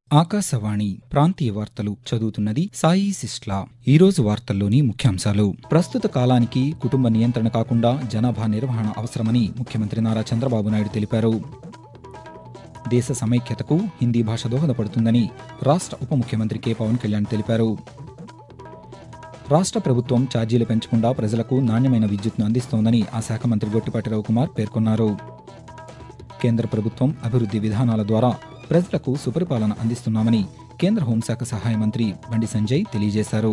ఆకాశవాణి ప్రాంతీయ వార్తలు చదువుతున్నది సాయి సిస్లా. ఈరోజు వార్తల్లోని ముఖ్యాంశాలు. ప్రస్తుత కాలానికి కుటుంబ నియంత్రణ కాకుండా జనాభా నిర్వహణ అవసరమని ముఖ్యమంత్రి నారా చంద్రబాబు నాయుడు తెలిపారు. దేశ సమైక్యతకు హిందీ భాష దోహదపడుతుందని రాష్ట్ర ఉప ముఖ్యమంత్రి కె పవన్ కళ్యాణ్ తెలిపారు. రాష్ట్ర ప్రభుత్వం ఛార్జీలు పెంచకుండా ప్రజలకు నాణ్యమైన విద్యుత్ను అందిస్తోందని ఆ శాఖ మంత్రి గొట్టిపాటి రవికుమార్ పేర్కొన్నారు. కేంద్ర ప్రభుత్వం అభివృద్ధి విధానాల ద్వారా ప్రజలకు సుపరిపాలన అందిస్తున్నామని కేంద్ర హోంశాఖ సహాయ మంత్రి బండి సంజయ్ తెలియజేశారు.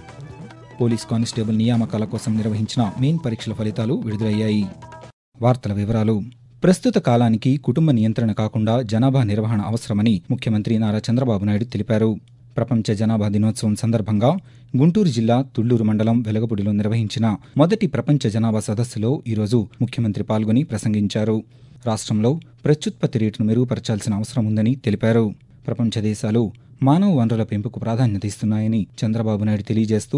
పోలీస్ కానిస్టేబుల్ నియామకాల కోసం నిర్వహించిన మెయిన్ పరీక్షల ఫలితాలు విడుదలయ్యాయి. వార్తల వివరాలు. ప్రస్తుత కాలానికి కుటుంబ నియంత్రణ కాకుండా జనాభా నిర్వహణ అవసరమని ముఖ్యమంత్రి నారా చంద్రబాబు నాయుడు తెలిపారు. ప్రపంచ జనాభా దినోత్సవం సందర్భంగా గుంటూరు జిల్లా తుళ్లూరు మండలం వెలగపూడిలో నిర్వహించిన మొదటి ప్రపంచ జనాభా సదస్సులో ఈరోజు ముఖ్యమంత్రి పాల్గొని ప్రసంగించారు. రాష్ట్రంలో ప్రత్యుత్పత్తి రేటును మెరుగుపరచాల్సిన అవసరం ఉందని తెలిపారు. ప్రపంచ దేశాలు మానవ వనరుల పెంపుకు ప్రాధాన్యత ఇస్తున్నాయని చంద్రబాబు నాయుడు తెలియజేస్తూ,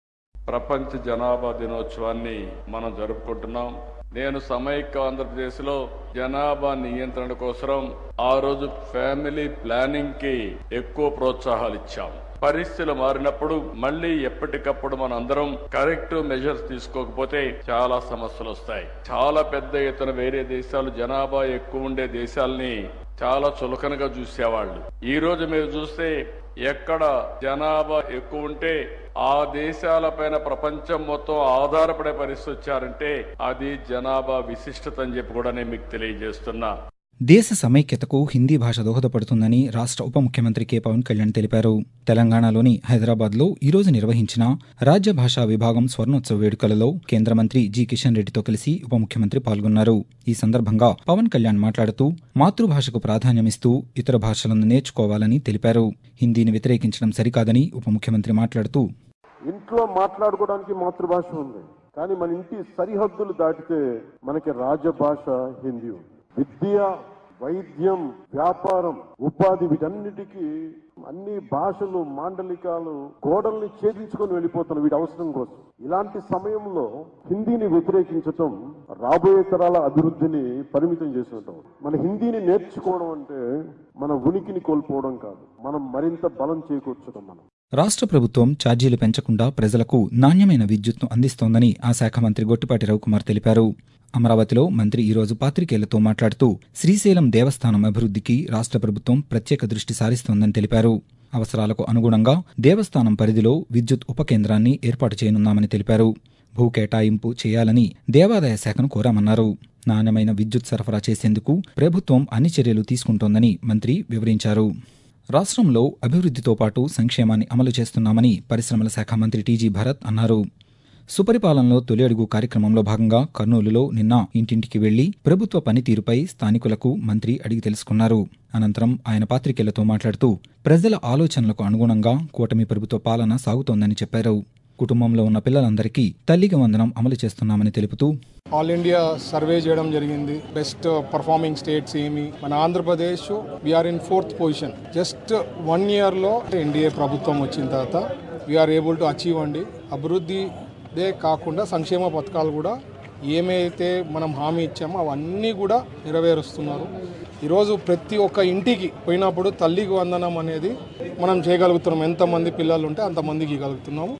ప్రపంచ జనాభా దినోత్సవాన్ని మనం జరుపుకుంటున్నాం. నేను సమైక్య ఆంధ్రప్రదేశ్లో జనాభా నియంత్రణ కోసం ఆ రోజు ఫ్యామిలీ ప్లానింగ్ కి ఎక్కువ ప్రోత్సాహాలు ఇచ్చాం. పరిస్థితులు మారినప్పుడు మళ్ళీ ఎప్పటికప్పుడు మన అందరం కరెక్టివ్ మెజర్స్ తీసుకోకపోతే చాలా సమస్యలు వస్తాయి. చాలా పెద్ద ఎత్తున వేరే దేశాలు జనాభా ఎక్కువ ఉండే దేశాలని చాలా చులకనగా చూసేవాళ్ళు. ఈ రోజు మీరు చూస్తే ఎక్కడ జనాభా ఎక్కువ ఉంటే ఆ దేశాలపైన ప్రపంచం మొత్తం ఆధారపడే పరిస్థితి వచ్చారంటే అది జనాభా విశిష్టత అని చెప్పి కూడా నేను మీకు తెలియజేస్తున్నా. దేశ సమైక్యతకు హిందీ భాష దోహదపడుతుందని రాష్ట్ర ఉప ముఖ్యమంత్రి కె పవన్ కళ్యాణ్ తెలిపారు. తెలంగాణలోని హైదరాబాద్లో ఈరోజు నిర్వహించిన రాజ్య భాషా విభాగం స్వర్ణోత్సవ వేడుకలలో కేంద్ర మంత్రి జి కిషన్ రెడ్డితో కలిసి ఉప ముఖ్యమంత్రి పాల్గొన్నారు. ఈ సందర్భంగా పవన్ కళ్యాణ్ మాట్లాడుతూ మాతృభాషకు ప్రాధాన్యమిస్తూ ఇతర భాషలను నేర్చుకోవాలని తెలిపారు. హిందీని వ్యతిరేకించడం సరికాదని ఉప ముఖ్యమంత్రి మాట్లాడుతూ, ఇంట్లో మాట్లాడుకోవడానికి మాతృభాష ఉంది, కానీ మన ఇంటి సరిహద్దులు దాటితే మనకి రాజభాష హిందీ ఉంది. విద్య, వైద్యం, వ్యాపారం, ఉపాధి వీటన్నిటికీ అన్ని భాషలు, మాండలికాలు గోడల్ని ఛేదించుకొని వెళ్ళిపోతున్న వీటి అవసరం కోసం. ఇలాంటి సమయంలో హిందీని వ్యతిరేకించటం రాబోయే తరాల అభివృద్ధిని పరిమితం చేసినట్టు. మన హిందీని నేర్చుకోవడం అంటే మన ఉనికిని కోల్పోవడం కాదు, మనం మరింత బలం చేకూర్చడం. మనం రాష్ట్ర ప్రభుత్వం ఛార్జీలు పెంచకుండా ప్రజలకు నాణ్యమైన విద్యుత్ను అందిస్తోందని ఆ శాఖ మంత్రి గొట్టిపాటి రవికుమార్ తెలిపారు. అమరావతిలో మంత్రి ఈరోజు పాత్రికేయులతో మాట్లాడుతూ శ్రీశైలం దేవస్థానం అభివృద్ధికి రాష్ట్ర ప్రభుత్వం ప్రత్యేక దృష్టి సారిస్తోందని తెలిపారు. అవసరాలకు అనుగుణంగా దేవస్థానం పరిధిలో విద్యుత్ ఉప కేంద్రాన్ని ఏర్పాటు చేయనున్నామని తెలిపారు. భూ కేటాయింపు చేయాలని దేవాదాయ శాఖను కోరామన్నారు. నాణ్యమైన విద్యుత్ సరఫరా చేసేందుకు ప్రభుత్వం అన్ని చర్యలు తీసుకుంటోందని మంత్రి వివరించారు. రాష్ట్రంలో అభివృద్ధితో పాటు సంక్షేమాన్ని అమలు చేస్తున్నామని పరిశ్రమల శాఖ మంత్రి టీజీ భరత్ అన్నారు. సుపరిపాలనలో తొలి అడుగు కార్యక్రమంలో భాగంగా కర్నూలులో నిన్న ఇంటింటికి వెళ్లి ప్రభుత్వ పనితీరుపై స్థానికులకు మంత్రి అడిగి తెలుసుకున్నారు. అనంతరం ఆయన పాత్రికేయులతో మాట్లాడుతూ ప్రజల ఆలోచనలకు అనుగుణంగా కూటమి ప్రభుత్వ పాలన సాగుతోందని చెప్పారు. కుటుంబంలో ఉన్న పిల్లలందరికీ తల్లికి వందనం అమలు చేస్తున్నామని తెలుపుతూ, ఆల్ ఇండియా సర్వే చేయడం జరిగింది. బెస్ట్ పర్ఫార్మింగ్ స్టేట్స్ ఏమి, మన Andhra Pradesh we are in 4th position. Just 1 yearలో NDA ప్రభుత్వం వచ్చిన తర్వాత వీఆర్ ఏబుల్ టు అచీవ్ అండి. అభివృద్ధిదే కాకుండా సంక్షేమ పథకాలు కూడా ఏమైతే మనం హామీ ఇచ్చామో అవన్నీ కూడా నెరవేరుస్తున్నారు. ఈరోజు ప్రతి ఒక్క ఇంటికి పోయినప్పుడు తల్లికి వందనం అనేది మనం చేయగలుగుతున్నాం. ఎంతమంది పిల్లలు ఉంటే అంతమందికి ఇవ్వగలుగుతున్నాము.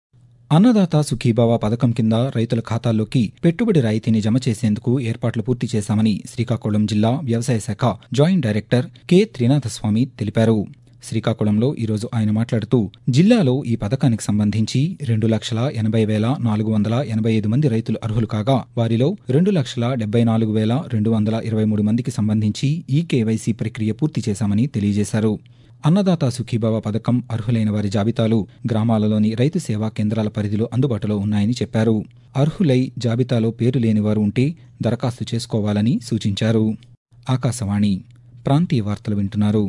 అన్నదాత సుఖీభావ పథకం కింద రైతుల ఖాతాల్లోకి పెట్టుబడి రాయితీని జమ చేసేందుకు ఏర్పాట్లు పూర్తి చేశామని శ్రీకాకుళం జిల్లా వ్యవసాయ శాఖ జాయింట్ డైరెక్టర్ కె త్రినాథస్వామి తెలిపారు. శ్రీకాకుళంలో ఈరోజు ఆయన మాట్లాడుతూ జిల్లాలో ఈ పథకానికి సంబంధించి 2,80,485 మంది రైతులు అర్హులు కాగా వారిలో 2,74,223 మందికి సంబంధించి ఈ కేవైసీ ప్రక్రియ పూర్తి చేశామని తెలియజేశారు. అన్నదాత సుఖీభావ పథకం అర్హులైన వారి జాబితాలు గ్రామాలలోని రైతు సేవా కేంద్రాల పరిధిలో అందుబాటులో ఉన్నాయని చెప్పారు. అర్హులై జాబితాలో పేరు లేని వారు ఉంటే దరఖాస్తు చేసుకోవాలని సూచించారు. ఆకాశవాణి ప్రాంతీయ వార్తలు వింటున్నారు.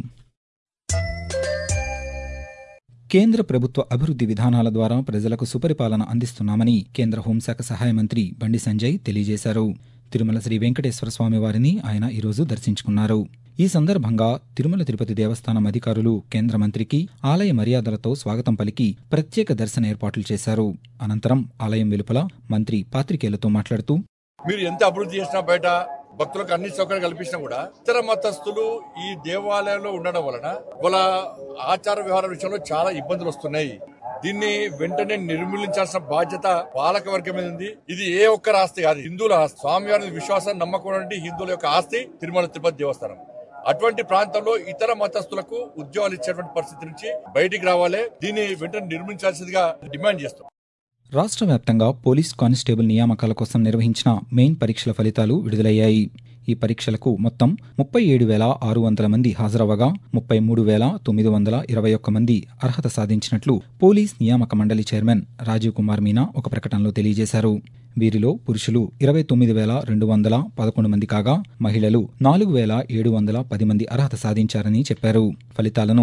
కేంద్ర ప్రభుత్వ అభివృద్ధి విధానాల ద్వారా ప్రజలకు సుపరిపాలన అందిస్తున్నామని కేంద్ర హోంశాఖ సహాయ మంత్రి బండి సంజయ్ తెలియజేశారు. తిరుమల శ్రీ వెంకటేశ్వర స్వామి వారిని ఆయన ఈరోజు దర్శించుకున్నారు. ఈ సందర్భంగా తిరుమల తిరుపతి దేవస్థానం అధికారులు కేంద్ర మంత్రికి ఆలయ మర్యాదలతో స్వాగతం పలికి ప్రత్యేక దర్శన ఏర్పాట్లు చేశారు. అనంతరం ఆలయం వెలుపల మంత్రి పాత్రికేయులతో మాట్లాడుతూ, మీరు ఎంత అభివృద్ధి చేసినా బయట భక్తులకు అన్ని సౌకర్యాలు కల్పించినా కూడా ఇతర మతస్థులు ఈ దేవాలయంలో ఉండడం వలన వాళ్ళ ఆచార వ్యవహార విషయంలో చాలా ఇబ్బందులు వస్తున్నాయి. దీన్ని వెంటనే నిర్మూలించాల్సిన బాధ్యత పాలక వర్గం మీద ఉంది. ఇది ఏ ఒక్కరి ఆస్తి కాదు, హిందువుల ఆస్తి. స్వామివారి విశ్వాసాన్ని నమ్మకం హిందువుల యొక్క ఆస్తి తిరుమల తిరుపతి దేవస్థానం. అటువంటి ప్రాంతంలో ఇతర మతస్థులకు ఉద్యోగాలు ఇచ్చేటువంటి పరిస్థితి నుంచి బయటికి రావాలి. దీన్ని వెంటనే నిర్మించాల్సిందిగా డిమాండ్ చేస్తాం. రాష్ట్ర వ్యాప్తంగా పోలీస్ కానిస్టేబుల్ నియామకాల కోసం నిర్వహించిన మెయిన్ పరీక్షల ఫలితాలు విడుదలయ్యాయి. ఈ పరీక్షలకు మొత్తం 37,600 మంది హాజరవగా 33,921 మంది అర్హత సాధించినట్లు పోలీస్ నియామక మండలి చైర్మన్ రాజీవ్ కుమార్ మీనా ఒక ప్రకటనలో తెలియజేశారు. వీరిలో పురుషులు 29,211 మంది కాగా మహిళలు 4,710 మంది అర్హత సాధించారని చెప్పారు. ఫలితాలను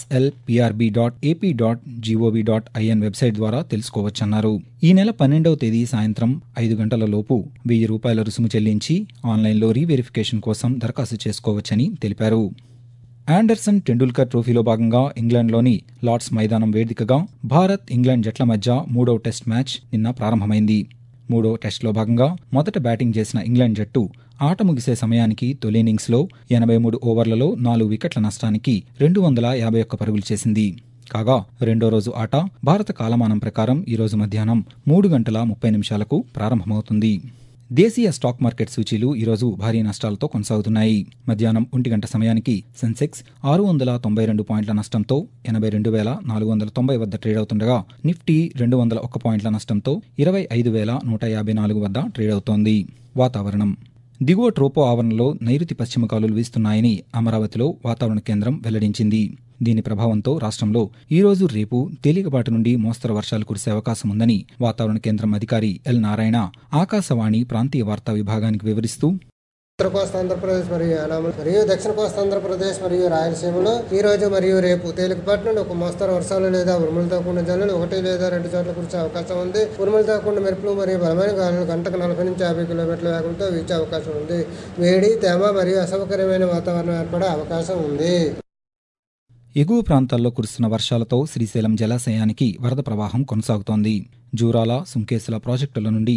slprb.ap.gov.in వెబ్సైట్ ద్వారా తెలుసుకోవచ్చన్నారు. ఈ నెల 12వ తేదీ సాయంత్రం 5 గంటల లోపు ₹1,000 రుసుము చెల్లించి ఆన్లైన్లో రీవెరిఫికేషన్ కోసం దరఖాస్తు చేసుకోవచ్చని తెలిపారు. ఆండర్సన్ టెండూల్కర్ ట్రోఫీలో భాగంగా ఇంగ్లాండ్లోని లార్డ్స్ మైదానం వేదికగా భారత్ ఇంగ్లాండ్ జట్ల మధ్య 3వ టెస్ట్ మ్యాచ్ నిన్న ప్రారంభమైంది. 3వ టెస్టులో భాగంగా మొదట బ్యాటింగ్ చేసిన ఇంగ్లాండ్ జట్టు ఆట ముగిసే సమయానికి తొలి ఇన్నింగ్స్లో 83 ఓవర్లలో 4 వికెట్ల నష్టానికి 251 పరుగులు చేసింది. కాగా రెండో రోజు ఆట భారత కాలమానం ప్రకారం ఈరోజు మధ్యాహ్నం 3:30 ప్రారంభమవుతుంది. దేశీయ స్టాక్ మార్కెట్ సూచీలు ఈరోజు భారీ నష్టాలతో కొనసాగుతున్నాయి. మధ్యాహ్నం 1 గంట సమయానికి సెన్సెక్స్ 692 పాయింట్ల నష్టంతో 82,490 వద్ద ట్రేడ్ అవుతుండగా నిఫ్టీ 201 పాయింట్ల నష్టంతో 25,154 వద్ద ట్రేడ్ అవుతోంది. వాతావరణం. దిగువ ట్రోపో ఆవరణలో నైరుతి పశ్చిమ గాలులు వీస్తున్నాయని అమరావతిలో వాతావరణ కేంద్రం వెల్లడించింది. దీని ప్రభావంతో రాష్ట్రంలో ఈరోజు రేపు తేలికపాటి నుండి మోస్తరు వర్షాలు కురిసే అవకాశం ఉందని వాతావరణ కేంద్రం అధికారి ఎల్ నారాయణ ఆకాశవాణి ప్రాంతీయ వార్తా విభాగానికి వివరిస్తూ, ఉత్తర కోస్తా ఆంధ్రప్రదేశ్ మరియు యానాం మరియు దక్షిణ కోస్తా ఆంధ్రప్రదేశ్ మరియు రాయలసీమలో ఈ రోజు మరియు రేపు తేలికపాటి నుండి ఒక మోస్తరు వర్షాలు లేదా ఉరుములతో కూడిన జల్లులు 1 లేదా 2 చోట్ల కురిసే అవకాశం ఉంది. ఉరుములతో కూడిన మెరుపులు మరియు బలమైన గాలులు గంటకు 40 నుంచి 50 కిలోమీటర్ల వేగంతో వీచే అవకాశం ఉంది. వేడి, తేమ మరియు అసౌకర్యమైన వాతావరణం ఏర్పడే అవకాశం ఉంది. ఎగువ ప్రాంతాల్లో కురుస్తున్న వర్షాలతో శ్రీశైలం జలాశయానికి వరద ప్రవాహం కొనసాగుతోంది. జూరాల, సుంకేసుల ప్రాజెక్టుల నుండి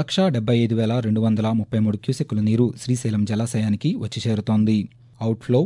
175,233 క్యూసెక్కుల నీరు శ్రీశైలం జలాశయానికి వచ్చి చేరుతోంది. అవుట్ఫ్లో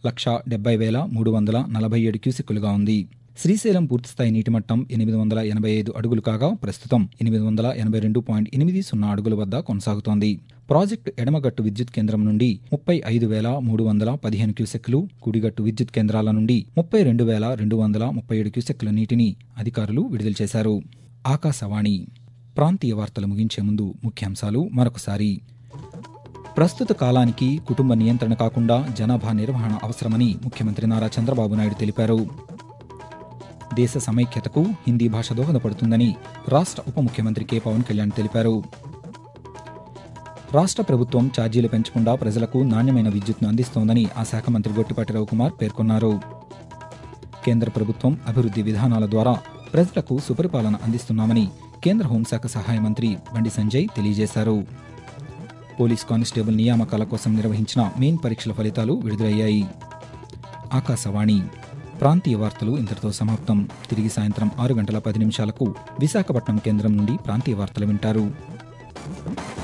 170,347 క్యూసెక్కులుగా ఉంది. శ్రీశైలం పూర్తిస్థాయి నీటిమట్టం 885 అడుగులు కాగా ప్రస్తుతం 882.80 అడుగుల వద్ద కొనసాగుతోంది. ప్రాజెక్టు ఎడమగట్టు విద్యుత్ కేంద్రం నుండి 35,315 క్యూసెక్కులు, కుడిగట్టు విద్యుత్ కేంద్రాల నుండి 32,237 క్యూసెక్కుల నీటిని అధికారులు విడుదల చేశారు. ఆకాశవాణి ప్రాంతీయ వార్తలు ముగించే ముందు ముఖ్యాంశాలు మరొకసారి. ప్రస్తుత కాలానికి కుటుంబ నియంత్రణ కాకుండా జనాభా నిర్వహణ అవసరమని ముఖ్యమంత్రి నారా చంద్రబాబు నాయుడు తెలిపారు. దేశ సమైక్యతకు హిందీ భాష దోహదపడుతుందని రాష్ట్ర ఉప ముఖ్యమంత్రి కె పవన్ కళ్యాణ్ తెలిపారు. రాష్ట్ర ప్రభుత్వం ఛార్జీలు పెంచకుండా ప్రజలకు నాణ్యమైన విద్యుత్ను అందిస్తోందని ఆ శాఖ మంత్రి గొట్టిపాటి రవికుమార్ పేర్కొన్నారు. కేంద్ర ప్రభుత్వం అభివృద్ధి విధానాల ద్వారా ప్రజలకు సుపరిపాలన అందిస్తున్నామని కేంద్ర హోంశాఖ సహాయ మంత్రి బండి సంజయ్ తెలియజేశారు. పోలీస్ కానిస్టేబుల్ నియామకాల కోసం నిర్వహించిన మెయిన్ పరీక్షల ఫలితాలు విడుదలయ్యాయి. ఆకాశవాణి ప్రాంతీయ వార్తలు ఇంతటితో సమాప్తం. తిరిగి సాయంత్రం 6:10 విశాఖపట్నం కేంద్రం నుండి ప్రాంతీయ వార్తలు వింటారు.